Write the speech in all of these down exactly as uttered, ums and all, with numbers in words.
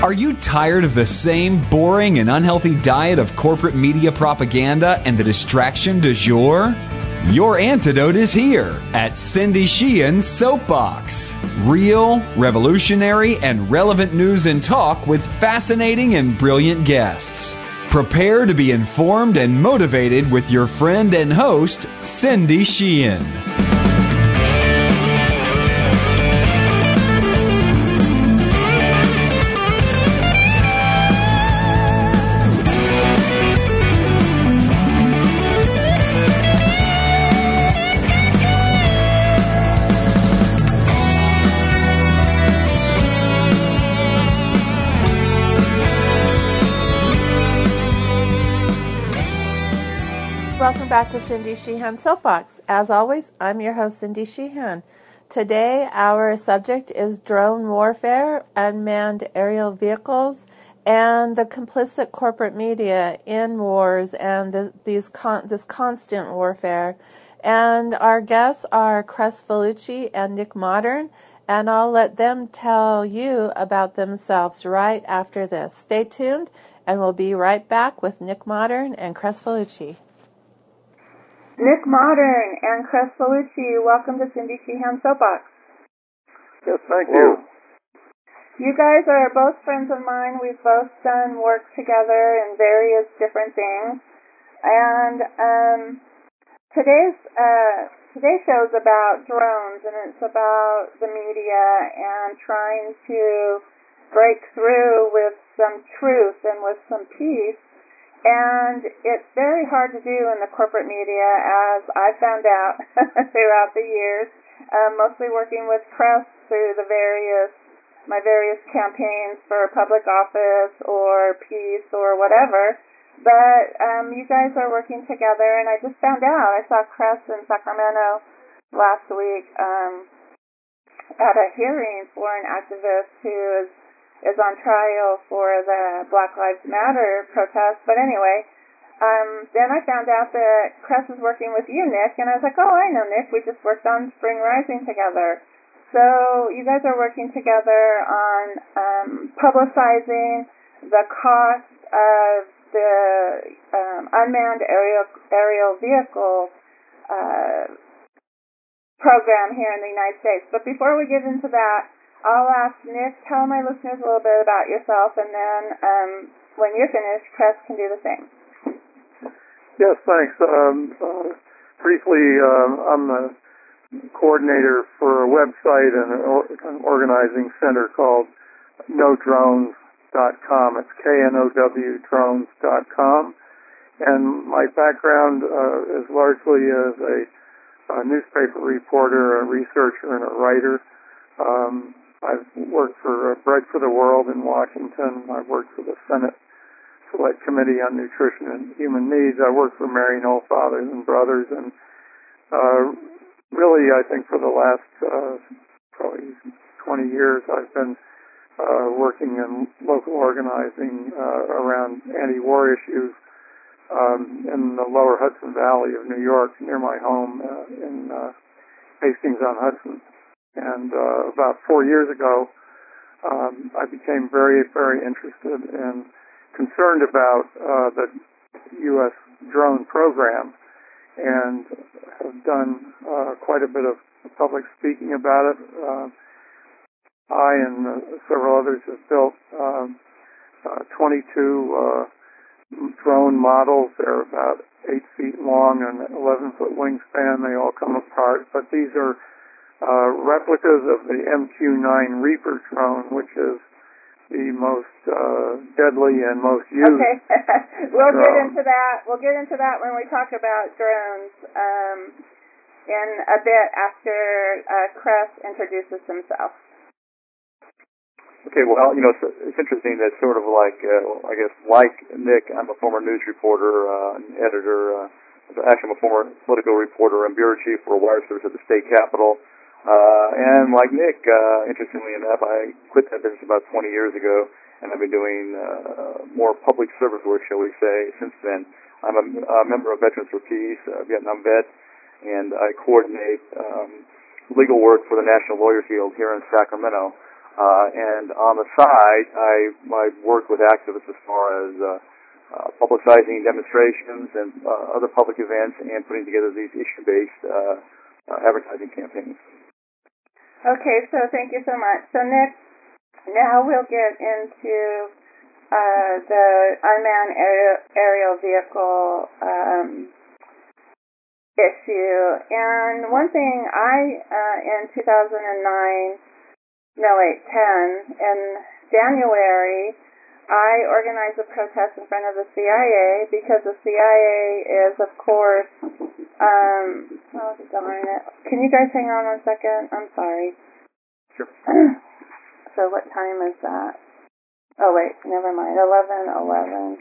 Are you tired of the same boring and unhealthy diet of corporate media propaganda and the distraction du jour? Your antidote is here at Cindy Sheehan's Soapbox. Real, revolutionary, and relevant news and talk with fascinating and brilliant guests. Prepare to be informed and motivated with your friend and host, Cindy Sheehan. Welcome back to Cindy Sheehan Soapbox. As always, I'm your host, Cindy Sheehan. Today, our subject is drone warfare, unmanned aerial vehicles, and the complicit corporate media in wars and the, these con- this constant warfare. And our guests are Cress Vellucci and Nick Modern, and I'll let them tell you about themselves right after this. Stay tuned, and we'll be right back with Nick Modern and Cress Vellucci. Nick Modern and Cress Vellucci, welcome to Cindy Sheehan Soapbox. Yes, thank you. You guys are both friends of mine. We've both done work together in various different things. And um, today's uh, today's show is about drones, and it's about the media and trying to break through with some truth and with some peace. And it's very hard to do in the corporate media, as I found out throughout the years, um, mostly working with Cress through the various, my various campaigns for public office or peace or whatever. But um, you guys are working together, and I just found out, I saw Cress in Sacramento last week um, at a hearing for an activist who is is on trial for the Black Lives Matter protest. But anyway, um, then I found out that Cress is working with you, Nick, and I was like, oh, I know Nick. We just worked on Spring Rising together. So you guys are working together on um, publicizing the cost of the um, unmanned aerial, aerial vehicle uh, program here in the United States. But before we get into that, I'll ask Nick, tell my listeners a little bit about yourself, and then um, when you're finished, Cress can do the same. Yes, thanks. Um, uh, briefly, uh, I'm the coordinator for a website and an, or, an organizing center called no drones dot com. It's K N O W drones dot com. And my background uh, is largely as a, a newspaper reporter, a researcher, and a writer. Um, I've worked for uh, Bread for the World in Washington. I've worked for the Senate Select Committee on Nutrition and Human Needs. I worked for Maryknoll Fathers and Brothers, and uh, really, I think for the last uh, probably twenty years, I've been uh, working in local organizing uh, around anti-war issues um, in the lower Hudson Valley of New York, near my home uh, in uh, Hastings-on-Hudson. And uh, about four years ago, um, I became very, very interested and concerned about uh, the U S drone program, and have done uh, quite a bit of public speaking about it. Uh, I and uh, several others have built um, uh, twenty-two uh, drone models. They're about eight feet long and eleven foot wingspan. They all come apart, but these are Uh, replicas of the M Q nine Reaper drone, which is the most uh, deadly and most used. Okay, we'll drone. get into that. We'll get into that when we talk about drones um, in a bit after uh, Cress introduces himself. Okay, well, you know, it's, it's interesting that sort of like, uh, I guess, like Nick, I'm a former news reporter, uh, and editor. Uh, actually, I'm a former political reporter and bureau chief for a wire service at the state capitol. Uh, and like Nick, uh, interestingly enough, I quit that business about twenty years ago, and I've been doing uh, more public service work, shall we say, since then. I'm a, a member of Veterans for Peace, a Vietnam vet, and I coordinate um, legal work for the National Lawyers Guild here in Sacramento. Uh, and on the side, I, I work with activists as far as uh, uh, publicizing demonstrations and uh, other public events and putting together these issue-based uh, uh, advertising campaigns. Okay, so thank you so much. So Nick, now we'll get into uh, the unmanned aerial, aerial vehicle um, issue. And one thing I, uh, in two thousand nine, no wait, ten, in January, I organized a protest in front of the C I A because the C I A is, of course, um, oh, darn it. Can you guys hang on one second? I'm sorry. Sure. So what time is that? Oh, wait, never mind. eleven eleven.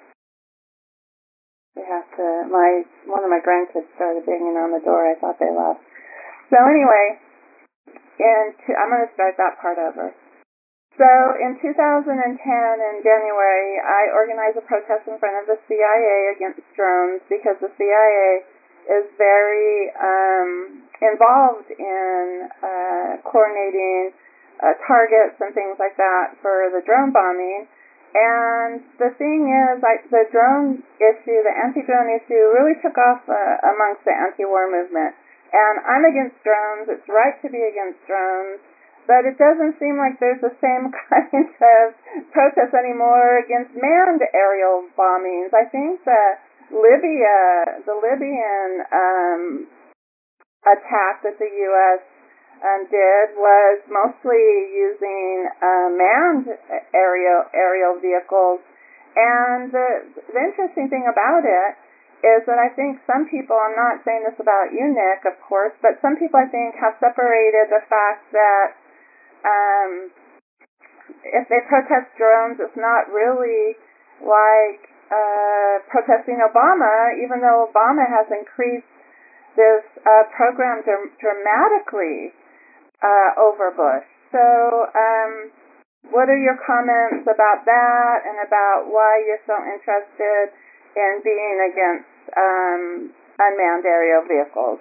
We have to, my, one of my grandkids started banging on the door. I thought they left. So anyway, in two, I'm going to start that part over. So in two thousand ten, in January, I organized a protest in front of the C I A against drones because the C I A is very um, involved in uh, coordinating uh, targets and things like that for the drone bombing. And the thing is, like, the drone issue, the anti-drone issue, really took off uh, amongst the anti-war movement. And I'm against drones. It's right to be against drones. But it doesn't seem like there's the same kind of protest anymore against manned aerial bombings. I think that Libya, the Libyan um, attack that the U S um, did was mostly using uh, manned aerial aerial vehicles. And the, the interesting thing about it is that I think some people, I'm not saying this about you, Nick, of course, but some people I think have separated the fact that Um, if they protest drones, it's not really like uh, protesting Obama, even though Obama has increased this uh, program dr- dramatically uh, over Bush. So um, what are your comments about that and about why you're so interested in being against um, unmanned aerial vehicles?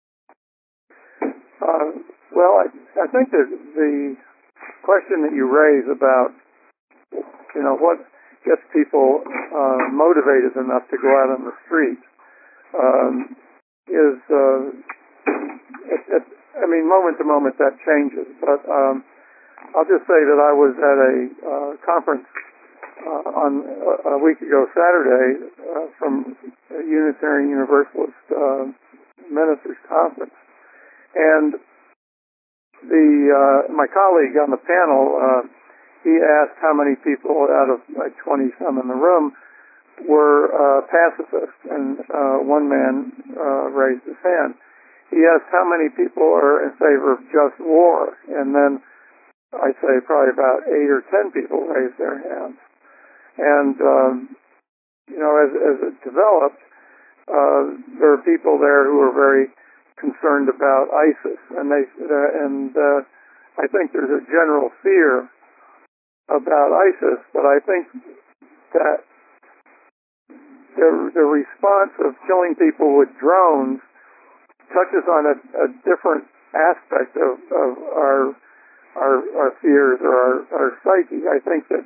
Uh, well, I, I think that the question that you raise about, you know, what gets people uh, motivated enough to go out on the street um, is, uh, it, it, I mean, moment to moment that changes. But um, I'll just say that I was at a uh, conference uh, on a week ago Saturday uh, from a Unitarian Universalist uh, Ministers Conference. And the uh, my colleague on the panel, uh, he asked how many people out of like twenty some in the room were uh, pacifists, and uh, one man uh, raised his hand. He asked how many people are in favor of just war, and then I'd say probably about eight or ten people raised their hands. And um, you know, as as it developed, uh, there are people there who are very concerned about ISIS, and they uh, and uh, I think there's a general fear about ISIS, but I think that the the response of killing people with drones touches on a, a different aspect of, of our our our fears or our, our psyche. I think that,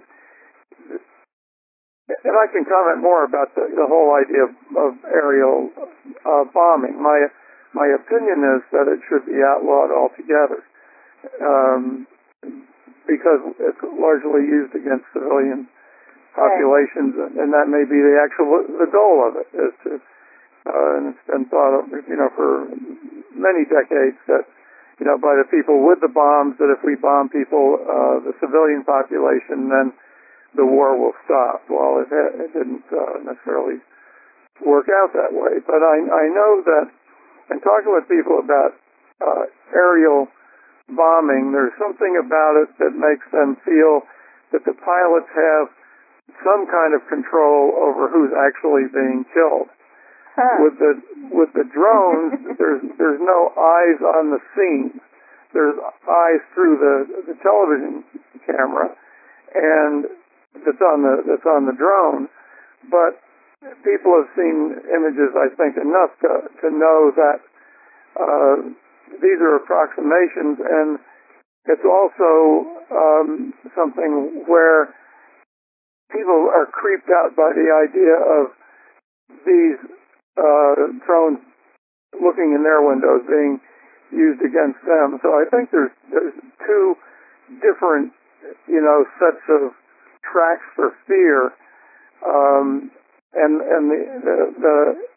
and I can comment more about the, the whole idea of, of aerial uh, bombing. My My opinion is that it should be outlawed altogether, um, because it's largely used against civilian populations, right. And that may be the actual the goal of it. Is to, uh, and it's been thought of, you know, for many decades that, you know, by the people with the bombs, that if we bomb people, uh, the civilian population, then the war will stop. Well, it, it didn't uh, necessarily work out that way, but I, I know that. And talking with people about uh, aerial bombing, there's something about it that makes them feel that the pilots have some kind of control over who's actually being killed. Huh. With the with the drones, there's there's no eyes on the scene. There's eyes through the the television camera, and that's on the that's on the drone, but people have seen images, I think, enough to, to know that uh, these are approximations, and it's also um, something where people are creeped out by the idea of these uh, drones looking in their windows being used against them. So I think there's there's two different, you know, sets of tracks for fear, um, and and the, the the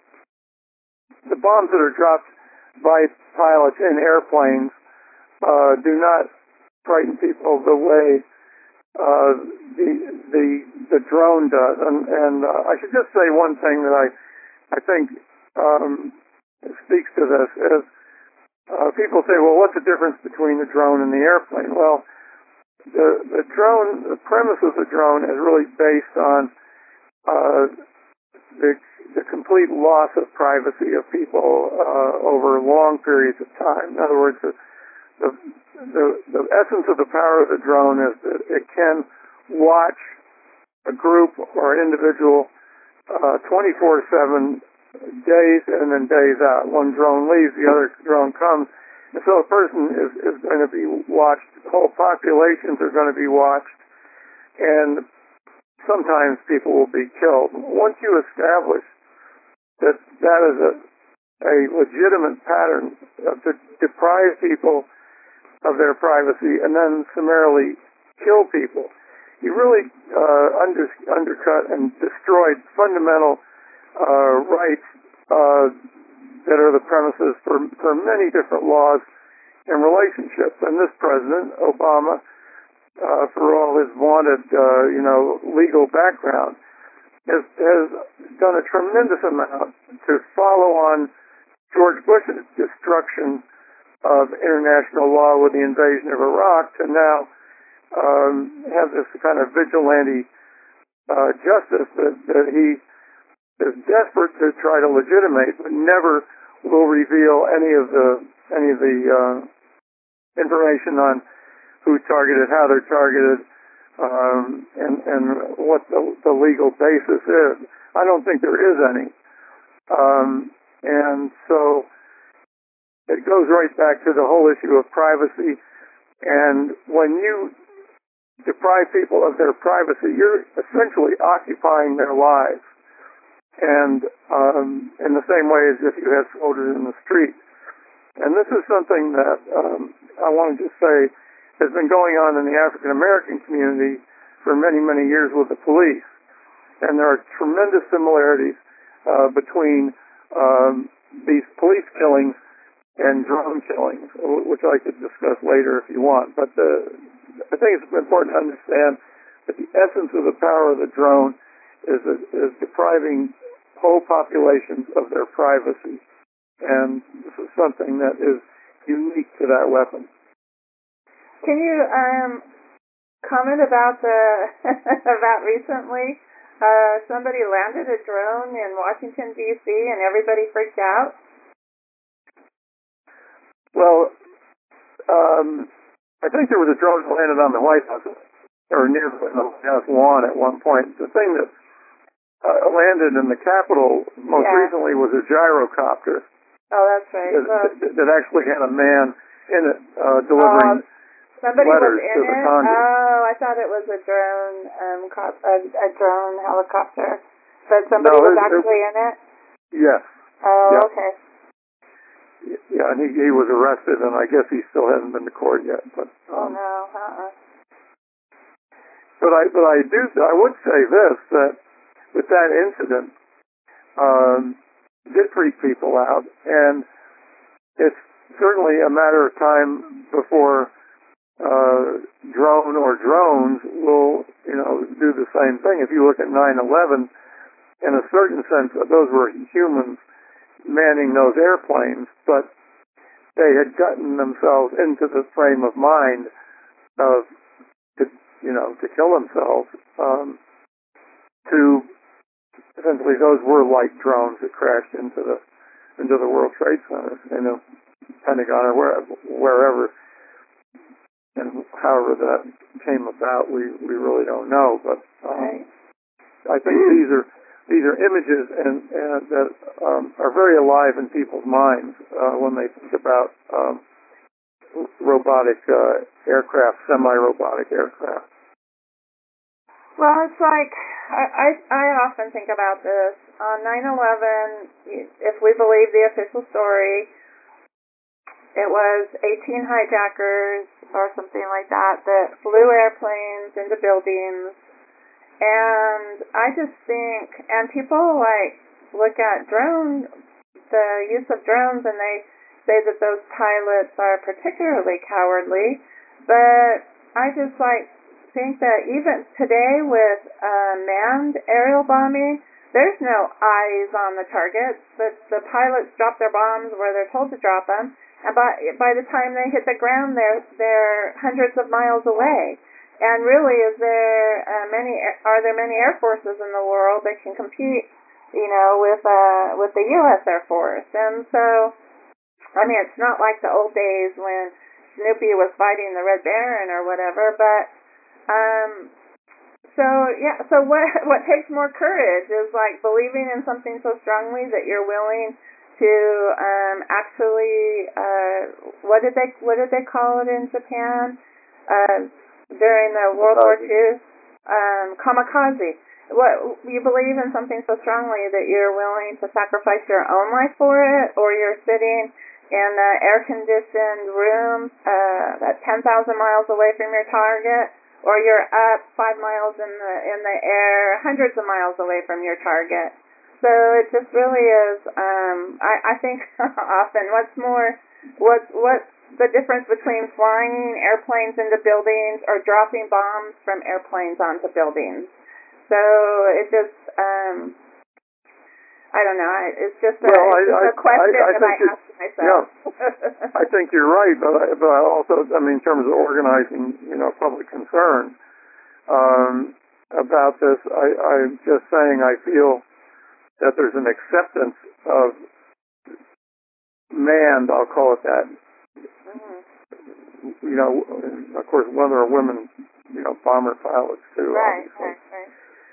the bombs that are dropped by pilots in airplanes uh, do not frighten people the way uh, the the the drone does. And and uh, I should just say one thing that I I think um, speaks to this is uh, people say, well, what's the difference between the drone and the airplane? Well, the the drone, the premise of the drone is really based on uh, the the complete loss of privacy of people uh, over long periods of time. In other words, the, the the the essence of the power of the drone is that it can watch a group or an individual uh, twenty-four seven, days in and days out. One drone leaves, the other drone comes. And so a person is, is going to be watched. Whole populations are going to be watched. And sometimes people will be killed. Once you establish that that is a, a legitimate pattern of to deprive people of their privacy and then summarily kill people, you really uh, under, undercut and destroyed fundamental Uh, rights uh, that are the premises for, for many different laws and relationships. And this president, Obama, uh, for all his vaunted, uh, you know, legal background, has, has done a tremendous amount to follow on George Bush's destruction of international law with the invasion of Iraq to now um, have this kind of vigilante uh, justice that, that he is desperate to try to legitimate, but never will reveal any of the any of the uh, information on who's targeted, how they're targeted, um, and and what the, the legal basis is. I don't think there is any, um, and so it goes right back to the whole issue of privacy. And when you deprive people of their privacy, you're essentially occupying their lives. And um, in the same way as if you had soldiers in the street. And this is something that um, I want to just say has been going on in the African American community for many, many years with the police. And there are tremendous similarities uh, between um, these police killings and drone killings, which I could discuss later if you want. But the, I think it's important to understand that the essence of the power of the drone is, is depriving whole populations of their privacy. And this is something that is unique to that weapon. Can you um, comment about the about recently uh, somebody landed a drone in Washington, D C and everybody freaked out? Well, um, I think there was a drone that landed on the White House or near the White House lawn at one point. The thing that Uh, landed in the Capitol most yeah. recently was a gyrocopter. Oh, that's right. That, well, that, that actually had a man in it uh, delivering uh, somebody letters was in to the it? Congress. Oh, I thought it was a drone, um, cop, a, a drone helicopter. But somebody no, was it, actually it, in it? Yes. Oh, yeah. okay. Yeah, and he, he was arrested, and I guess he still hasn't been to court yet. But um, oh no, uh-uh. But I, but I do, I would say this, that with that incident, um, did freak people out, and it's certainly a matter of time before uh, drone or drones will, you know, do the same thing. If you look at nine eleven, in a certain sense, those were humans manning those airplanes, but they had gotten themselves into the frame of mind of, to, you know, to kill themselves. Um, to essentially, those were like drones that crashed into the into the World Trade Center, in the Pentagon or where, wherever, and however that came about, we we really don't know. But um, right. I think these are these are images and, and that um, are very alive in people's minds uh, when they think about um, robotic uh, aircraft, semi-robotic aircraft. Well, it's like, I, I, I often think about this. On nine eleven, if we believe the official story, it was eighteen hijackers or something like that that flew airplanes into buildings. And I just think, and people like look at drone, the use of drones, and they say that those pilots are particularly cowardly. But I just like think that even today with uh, manned aerial bombing, there's no eyes on the targets. The, the pilots drop their bombs where they're told to drop them. And by, by the time they hit the ground, they're, they're hundreds of miles away. And really, is there uh, many? Are there many air forces in the world that can compete, you know, with uh, with the U S Air Force? And so, I mean, it's not like the old days when Snoopy was fighting the Red Baron or whatever. But um, so yeah, so what what takes more courage is like believing in something so strongly that you're willing to um, actually uh, what did they what did they call it in Japan uh, during the World War Two? Um, kamikaze. What, you believe in something so strongly that you're willing to sacrifice your own life for it, or you're sitting in an air-conditioned room uh, at ten thousand miles away from your target, or you're up five miles in the in the air, hundreds of miles away from your target. So it just really is. Um, I, I think often, what's more, what what's the difference between flying airplanes into buildings or dropping bombs from airplanes onto buildings? So it just, um, I don't know. It's just a, well, it's I, just a question I, I that I ask myself. Yeah, I think you're right, but I, but I also, I mean, in terms of organizing, you know, public concern um, about this, I, I'm just saying I feel that there's an acceptance of manned, I'll call it that. Mm-hmm. You know, of course, when there are women, you know, bomber pilots too, Right, obviously. right, right.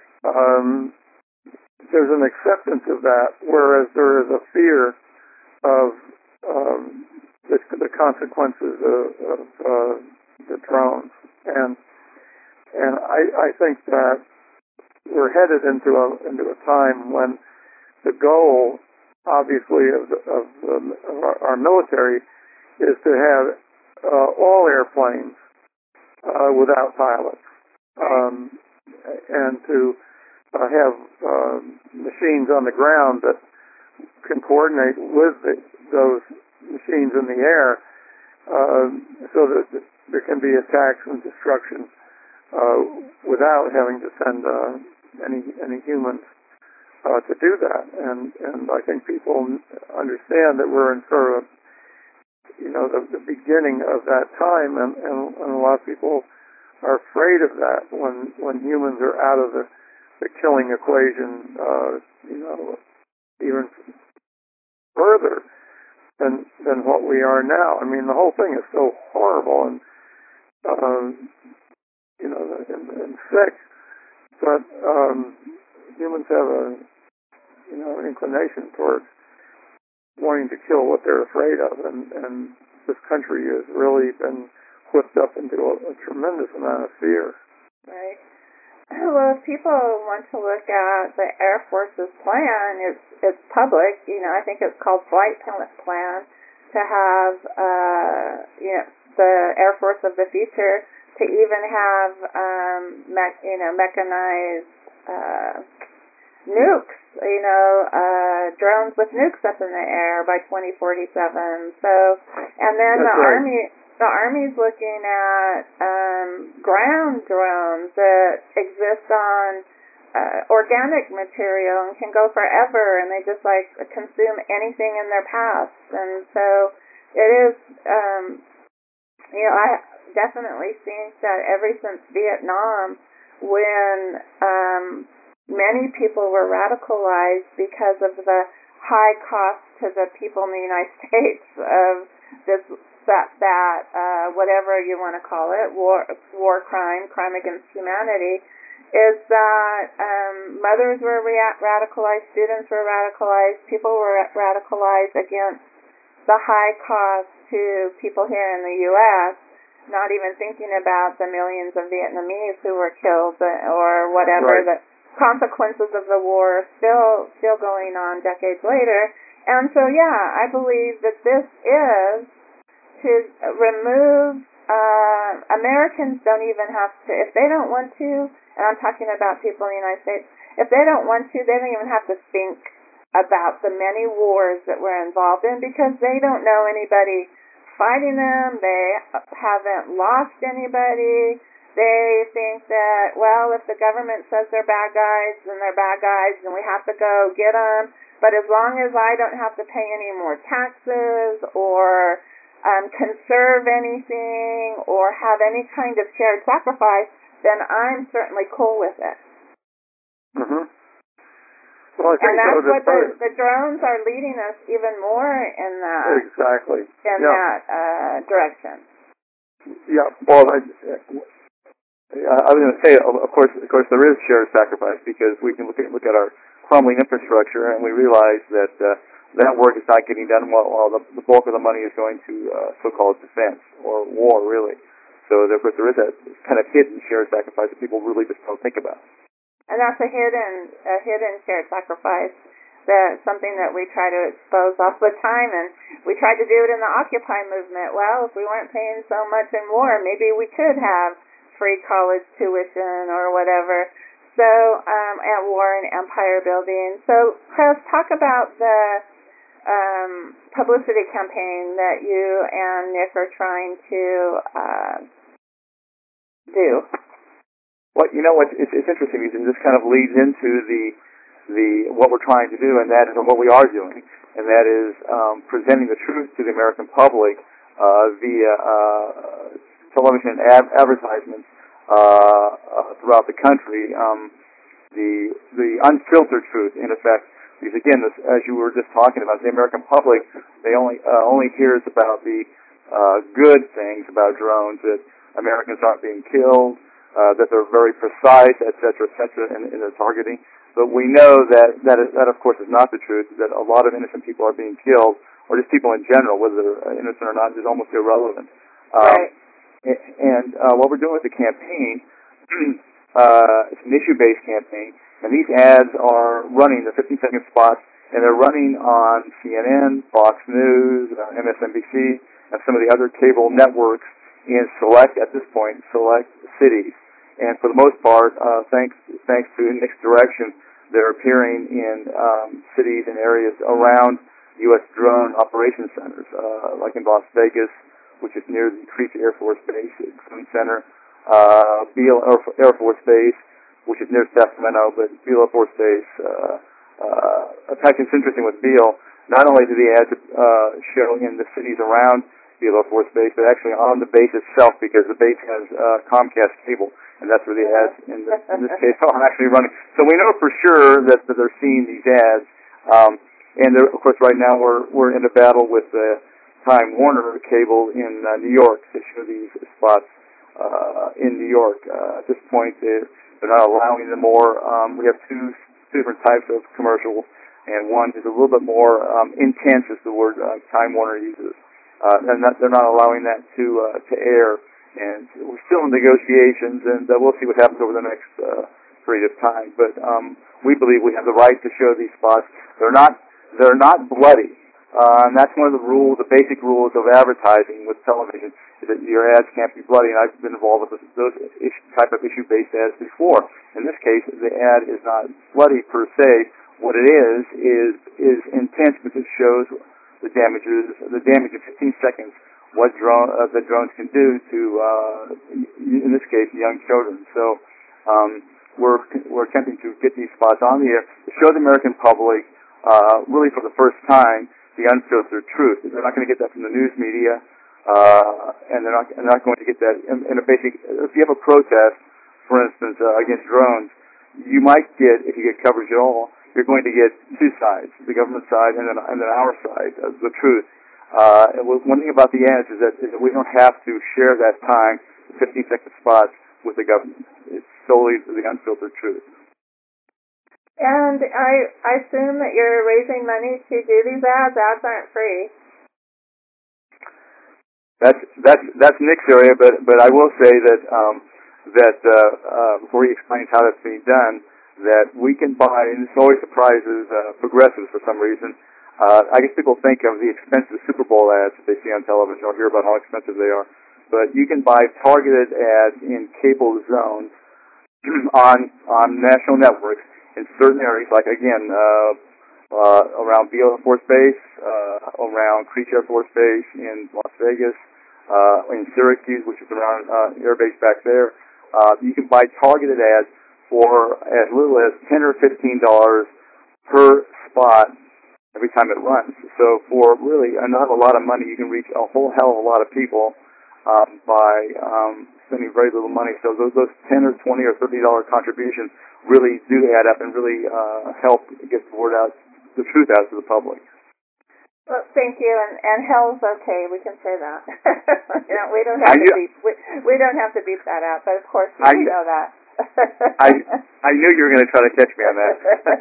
Um, there's an acceptance of that, whereas there is a fear of um, the, the consequences of, of uh, the drones, and and I, I think that we're headed into a into a time when the goal, obviously, of, of, um, of our, our military is to have uh, all airplanes uh, without pilots, um, and to uh, have uh, machines on the ground that can coordinate with the, those machines in the air, uh, so that there can be attacks and destruction uh, without having to send uh, any any humans Uh, to do that, and and I think people understand that we're in sort of, you know, the, the beginning of that time, and, and, and a lot of people are afraid of that when when humans are out of the, the killing equation, uh, you know, even further than than what we are now. I mean, the whole thing is so horrible and um, you know and, and sick, but um, humans have a you know, an inclination towards wanting to kill what they're afraid of, and, and this country has really been whipped up into a, a tremendous amount of fear. Right. Well, if people want to look at the Air Force's plan, it's it's public. You know, I think it's called Flight Plan, to have uh, you know the Air Force of the future to even have um, me- you know mechanized uh, nukes. You know, uh, drones with nukes up in the air by twenty forty-seven. So, and then That's the right. Army, the Army's looking at um, ground drones that exist on uh, organic material and can go forever, and they just like consume anything in their path. And so, it is. Um, you know, I definitely think that ever since Vietnam, when um, many people were radicalized because of the high cost to the people in the United States of this, that, that uh, whatever you want to call it, war, war crime, crime against humanity, is that um, mothers were rea- radicalized, students were radicalized, people were radicalized against the high cost to people here in the U S, not even thinking about the millions of Vietnamese who were killed or whatever. Right. The consequences of the war still still going on decades later. And so, yeah, I believe that this is to remove, uh, Americans don't even have to, if they don't want to, and I'm talking about people in the United States, if they don't want to, they don't even have to think about the many wars that we're involved in because they don't know anybody fighting them. They haven't lost anybody. They think that, well, if the government says they're bad guys, then they're bad guys, and we have to go get them. But as long as I don't have to pay any more taxes or um, conserve anything or have any kind of shared sacrifice, then I'm certainly cool with it. Mm-hmm. Well, I think and that's so, what the, the drones are leading us even more in that exactly in yeah. that uh, direction. Yeah. Well, I, I was going to say, of course, of course, there is shared sacrifice because we can look at look at our crumbling infrastructure and we realize that uh, that work is not getting done while, while the, the bulk of the money is going to uh, so-called defense or war, really. So, there, of course, there is a kind of hidden shared sacrifice that people really just don't think about. And that's a hidden, a hidden shared sacrifice. That's something that we try to expose all the time, and we tried to do it in the Occupy movement. Well, if we weren't paying so much in war, maybe we could have free college tuition or whatever. So, um, at war and empire building. So, Chris, talk about the um, publicity campaign that you and Nick are trying to uh, do. Well, you know what? It's, it's interesting because this kind of leads into the the what we're trying to do, and that is what we are doing, and that is um, presenting the truth to the American public uh, via uh, television and ad- advertisements uh, uh, throughout the country. Um, the the unfiltered truth, in effect, because again, this, as you were just talking about, the American public they only uh, only hears about the uh, good things about drones, that Americans aren't being killed. Uh, that they're very precise, et cetera, et cetera, in, in their targeting. But we know that that, is, that, of course, is not the truth, that a lot of innocent people are being killed, or just people in general, whether they're innocent or not, is almost irrelevant. Um, right. And uh, what we're doing with the campaign, uh, it's an issue-based campaign, and these ads are running, the fifteen-second spots, and they're running on C N N, Fox News, uh, M S N B C, and some of the other cable networks in select, at this point, select cities. And for the most part, uh, thanks thanks to Nick's direction, they're appearing in um, cities and areas around U S drone operation centers, uh, like in Las Vegas, which is near the Creech Air Force Base Center, uh, Beale Air Force Base, which is near Sacramento, but Beale Air Force Base. Uh, uh, in fact, it's interesting with Beale, not only do the ads uh, show in the cities around Beale Air Force Base, but actually on the base itself, because the base has uh, Comcast cable, and that's where the ads, in this, in this case, are actually running. So we know for sure that, that they're seeing these ads, um, and of course right now we're we're in a battle with the Time Warner cable in uh, New York to show these spots uh, in New York. Uh, at this point, they're, they're not allowing them more. Um, we have two, two different types of commercials, and one is a little bit more um, intense, is the word uh, Time Warner uses. Uh, and that, they're not allowing that to uh, to air, and we're still in negotiations, and uh, we'll see what happens over the next uh, period of time. But um, we believe we have the right to show these spots. They're not they're not bloody, uh, and that's one of the rules, the basic rules of advertising with television, is that your ads can't be bloody. And I've been involved with those issue, type of issue-based ads before. In this case, the ad is not bloody per se. What it is is is intense because it shows the damages, the damage in fifteen seconds, what drone, uh, the drones can do to, uh, in this case, young children. So um, we're we're attempting to get these spots on the air to show the American public, uh, really for the first time, the unfiltered truth. They're not going to get that from the news media, uh, and they're not they're not going to get that in, in a basic. If you have a protest, for instance, uh, against drones, you might get, if you get coverage at all, you're going to get two sides, the government side and then and then our side, uh, the truth. Uh, and one thing about the ads is that, is that we don't have to share that time, the fifteen-second spots, with the government. It's solely the unfiltered truth. And I, I assume that you're raising money to do these ads. Ads aren't free. That's that's that's Nick's area, but but I will say that um, that uh, uh, before he explains how that's being done, that we can buy, and this always surprises uh, progressives for some reason. Uh, I guess people think of the expensive Super Bowl ads that they see on television or hear about how expensive they are, but you can buy targeted ads in cable zones on on national networks in certain areas, like again. Uh, Uh, around Beale Air Force Base, uh, around Creech Air Force Base in Las Vegas, uh, in Syracuse, which is around uh, Air Base back there. Uh, you can buy targeted ads for as little as ten or fifteen dollars per spot every time it runs. So for really not a lot of money, you can reach a whole hell of a lot of people um, by um, spending very little money. So those, those ten or twenty or thirty dollar contributions really do add up and really uh, help get the word out. The truth out to the public. Well, thank you, and, and hell's okay. We can say that. you know, we don't have I to knew, beep. We, we don't have to beep that out, but of course we I, know that. I I knew you were going to try to catch me on that.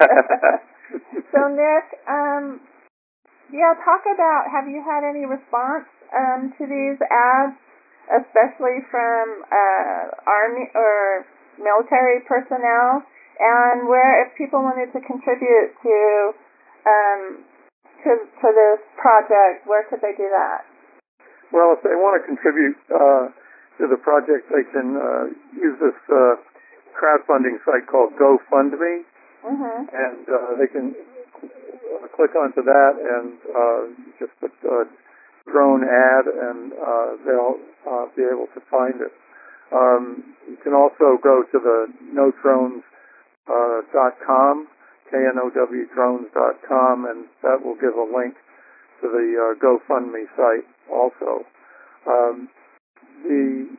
So Nick, um, yeah, talk about. Have you had any response um, to these ads, especially from uh, army or military personnel, and where if people wanted to contribute to Um, to, to this project, where could they do that? Well, if they want to contribute uh, to the project, they can uh, use this uh, crowdfunding site called GoFundMe, mm-hmm. and uh, they can uh, click onto that and uh, just put uh, drone ad, and uh, they'll uh, be able to find it. Um, you can also go to the no drones dot com. K N O W drones dot com, and that will give a link to the uh, GoFundMe site also. Um, the,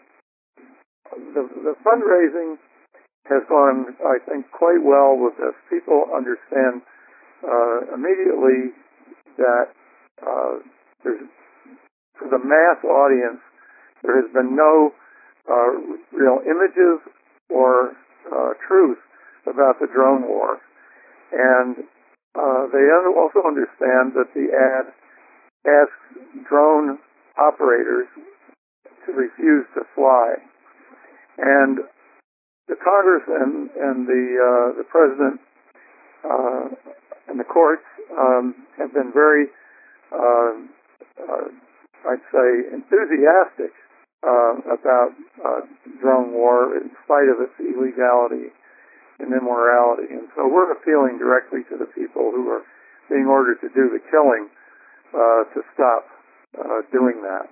the the fundraising has gone, I think, quite well with this. People understand uh, immediately that uh, there's, for the mass audience, there has been no uh, real images or uh, truth about the drone war. And uh, they also understand that the ad asks drone operators to refuse to fly. And the Congress and, and the uh, the President uh, and the courts um, have been very, uh, uh, I'd say, enthusiastic uh, about uh, drone war in spite of its illegality and immorality. And so we're appealing directly to the people who are being ordered to do the killing uh, to stop uh, doing that.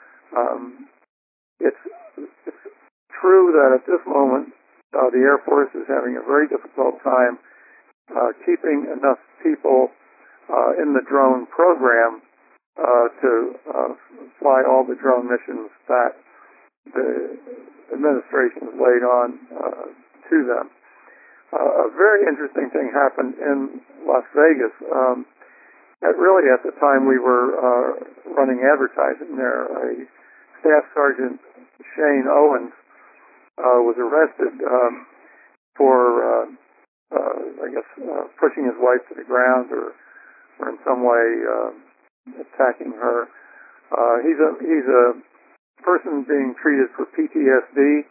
Um, it's, it's true that at this moment uh, the Air Force is having a very difficult time uh, keeping enough people uh, in the drone program uh, to uh, fly all the drone missions that the administration has laid on uh, to them. Uh, a very interesting thing happened in Las Vegas. Um, at really, at the time we were uh, running advertising there, a Staff Sergeant Shane Owens uh, was arrested um, for, uh, uh, I guess, uh, pushing his wife to the ground or, or in some way uh, attacking her. Uh, he's a he's a person being treated for P T S D.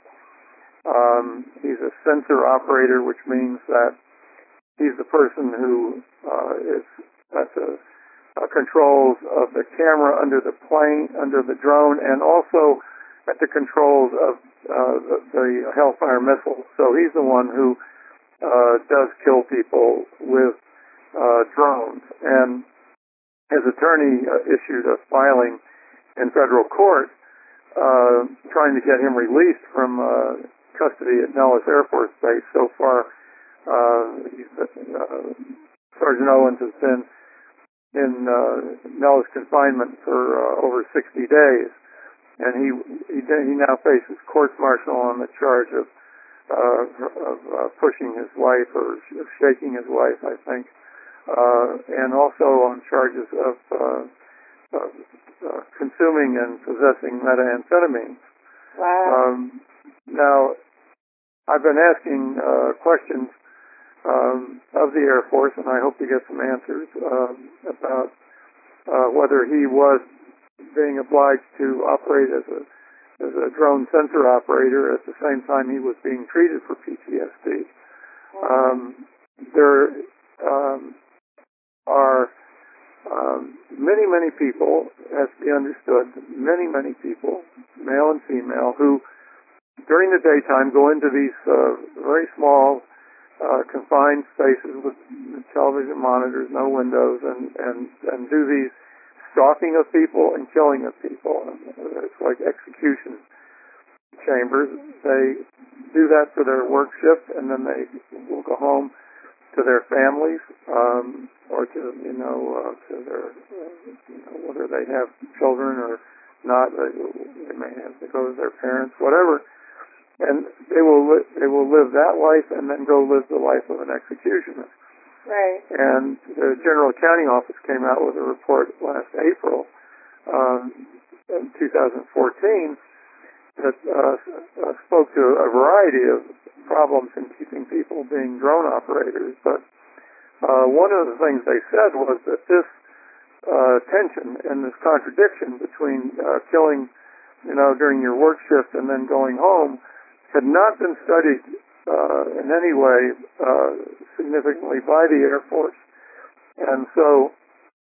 Um, he's a sensor operator, which means that he's the person who uh, is at the uh, controls of the camera under the plane, under the drone, and also at the controls of uh, the, the Hellfire missile. So he's the one who uh, does kill people with uh, drones. And his attorney uh, issued a filing in federal court uh, trying to get him released from uh, custody at Nellis Air Force Base. So far, uh, uh, Sergeant Owens has been in uh, Nellis confinement for uh, over sixty days, and he he, he now faces court-martial on the charge of, uh, of uh, pushing his wife or shaking his wife, I think, uh, and also on charges of uh, uh, uh, consuming and possessing methamphetamines. Wow. Um, now, I've been asking uh, questions um, of the Air Force, and I hope to get some answers uh, about uh, whether he was being obliged to operate as a as a drone sensor operator at the same time he was being treated for P T S D. Um, there um, are um, many, many people, has to be understood, many, many people, male and female, who during the daytime go into these uh, very small, uh, confined spaces with television monitors, no windows, and, and, and do these stalking of people and killing of people. It's like execution chambers. They do that for their work shift, and then they will go home to their families, um, or to, you know, uh, to their, uh, you know, whether they have children or not. They, they may have to go to their parents, whatever. And they will li- they will live that life and then go live the life of an executioner. Right. And the General Accounting Office came out with a report last April, um, in two thousand fourteen, that uh, uh, spoke to a variety of problems in keeping people being drone operators. But uh, one of the things they said was that this uh, tension and this contradiction between uh, killing, you know, during your work shift and then going home had not been studied uh, in any way uh, significantly by the Air Force. And so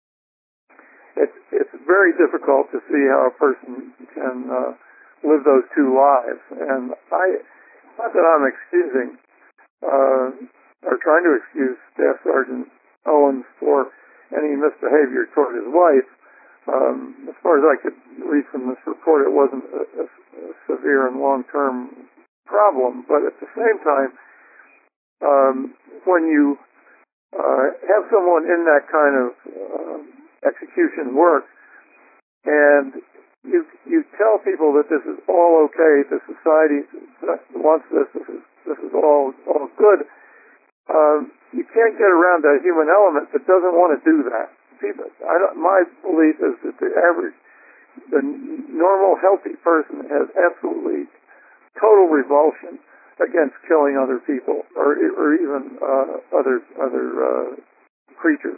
it's, it's very difficult to see how a person can uh, live those two lives. And I, not that I'm excusing uh, or trying to excuse Staff Sergeant Owens for any misbehavior toward his wife. Um, as far as I could read from this report, it wasn't a, a, a severe and long-term problem, but at the same time, um, when you uh, have someone in that kind of uh, execution work, and you you tell people that this is all okay, the society wants this, this is this is all all good, um, you can't get around that human element that doesn't want to do that. People, I don't, my belief is that the average, the normal, healthy person has absolutely total revulsion against killing other people or or even uh, other other uh, creatures,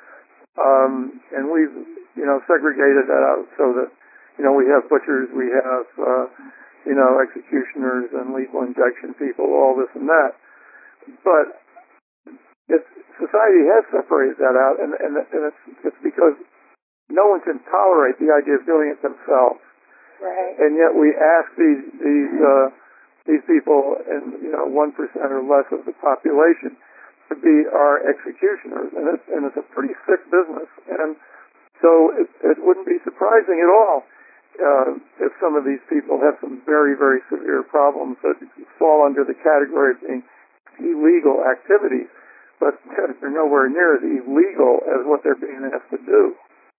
um, and we've you know segregated that out so that you know we have butchers, we have uh, you know executioners and lethal injection people, all this and that. But it's, society has separated that out, and and, and it's, it's because no one can tolerate the idea of doing it themselves. Right. And yet we ask these these uh, these people, and you know, one percent or less of the population, to be our executioners, and it's and it's a pretty sick business. And so it, it wouldn't be surprising at all uh, if some of these people have some very very severe problems that fall under the category of being illegal activities, but they're nowhere near as illegal as what they're being asked to do.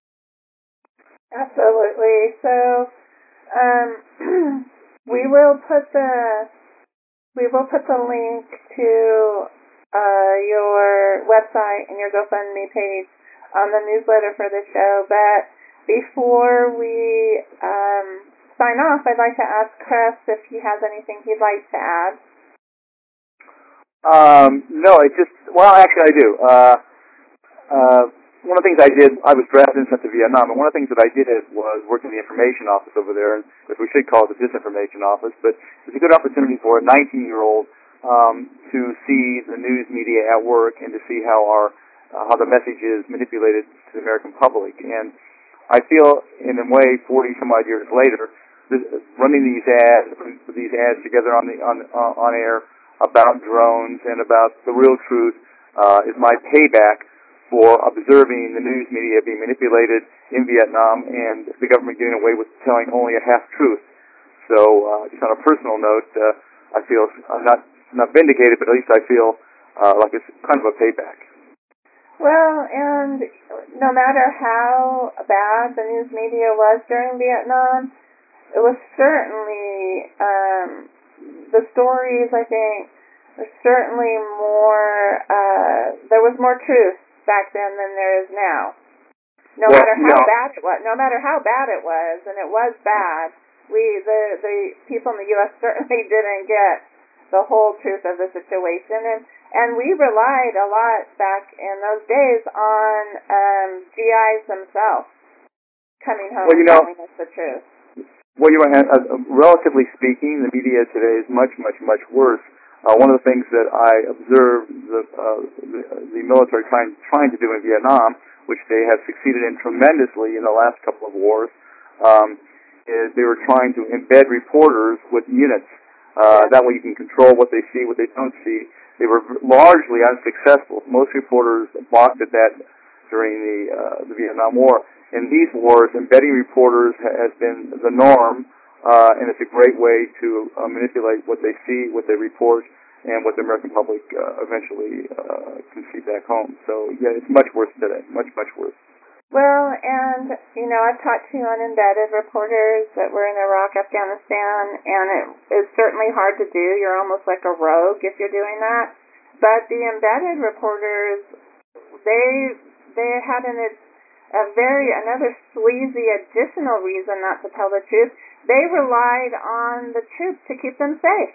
Absolutely. So. Um, we will put the we will put the link to uh, your website and your GoFundMe page on the newsletter for the show. But before we um, sign off, I'd like to ask Chris if he has anything he'd like to add. Um, no, I just well, actually, I do. Uh, uh, One of the things I did, I was drafted and sent to Vietnam, and one of the things that I did was work in the information office over there, which we should call it the disinformation office, but it's a good opportunity for a nineteen-year-old um, to see the news media at work and to see how our uh, how the message is manipulated to the American public. And I feel, in a way, forty some odd years later, this, running these ads, these ads together on the on uh, on air about drones and about the real truth uh, is my payback for observing the news media being manipulated in Vietnam and the government getting away with telling only a half-truth. So uh, just on a personal note, uh, I feel I'm not, not vindicated, but at least I feel uh, like it's kind of a payback. Well, and no matter how bad the news media was during Vietnam, it was certainly, um, the stories, I think, were certainly more, uh, there was more truth back then than there is now. No well, matter how no. bad it was, no matter how bad it was, and it was bad, we the the people in the U S certainly didn't get the whole truth of the situation, and and we relied a lot back in those days on um, G Is themselves. coming home well, you and know, telling us the truth. Well, you know, uh, relatively speaking, the media today is much, much, much worse. Uh, one of the things that I observed the, uh, the, the military trying, trying to do in Vietnam, which they have succeeded in tremendously in the last couple of wars, um, is they were trying to embed reporters with units. Uh, that way you can control what they see, what they don't see. They were largely unsuccessful. Most reporters balked at that during the, uh, the Vietnam War. In these wars, embedding reporters has been the norm, uh, and it's a great way to uh, manipulate what they see, what they report, and what the American public uh, eventually uh, can see back home. So, yeah, it's much worse today, much, much worse. Well, and, you know, I've talked to unembedded reporters that were in Iraq, Afghanistan, and it is certainly hard to do. You're almost like a rogue if you're doing that. But the embedded reporters, they they had an a very, another sleazy additional reason not to tell the truth. They relied on the troops to keep them safe.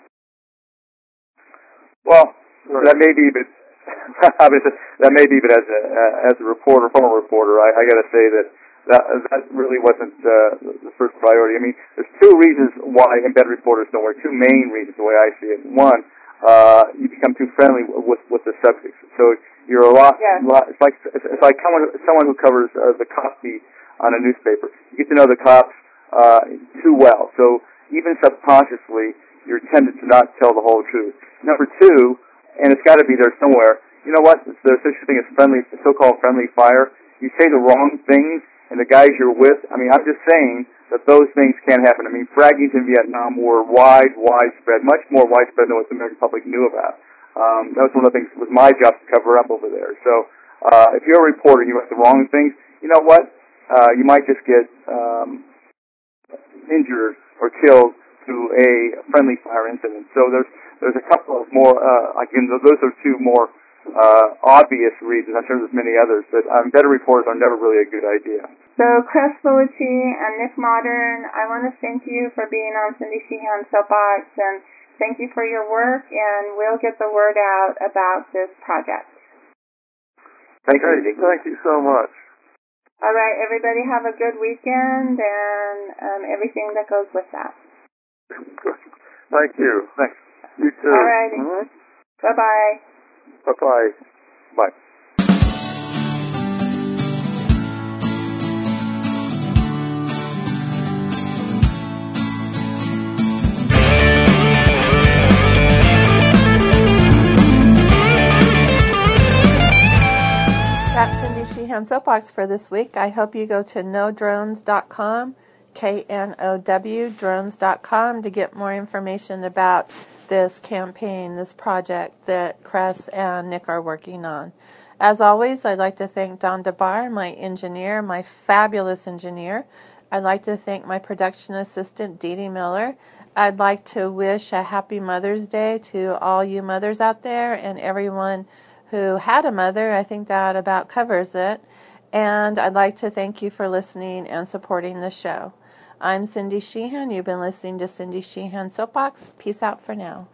Well, that may be, but that may be, but as a uh, as a reporter, former reporter, I, I got to say that, that that really wasn't uh, the first priority. I mean, there's two reasons why embedded reporters don't work. Two main reasons, the way I see it. One, uh, you become too friendly with with the subjects. So you're a lot. Yeah. lot it's like it's like someone someone who covers uh, the cop beat on a newspaper. You get to know the cops uh, too well. So even subconsciously, you're tempted to not tell the whole truth. Number two, and it's got to be there somewhere. You know what? There's such a thing as friendly, so-called friendly fire. You say the wrong things, and the guys you're with. I mean, I'm just saying that those things can't happen. I mean, fraggings in Vietnam were wide, widespread, much more widespread than what the American public knew about. Um, that was one of the things that was my job to cover up over there. So uh, if you're a reporter and you write the wrong things, you know what? Uh, you might just get um, injured or killed through a friendly fire incident. So there's there's a couple of more, uh, again, those are two more uh, obvious reasons. I'm sure there's many others, but um, better reporters are never really a good idea. So Chris Fulici and Nick Modern, I want to thank you for being on Cindy Sheehan Soapbox, and thank you for your work, and we'll get the word out about this project. Thank you. Hey, thank you so much. All right, everybody have a good weekend and um, everything that goes with that. Thank you. Thanks. You too. All righty. Mm-hmm. Bye-bye. Bye-bye. Bye. That's Cindy Sheehan Soapbox for this week. I hope you go to know drones dot com, K N O W, drones dot com, to get more information about this campaign, this project that Chris and Nick are working on. As always, I'd like to thank Don DeBar, my engineer, my fabulous engineer. I'd like to thank my production assistant, Dee Dee Miller. I'd like to wish a happy Mother's Day to all you mothers out there and everyone who had a mother. I think that about covers it. And I'd like to thank you for listening and supporting the show. I'm Cindy Sheehan. You've been listening to Cindy Sheehan Soapbox. Peace out for now.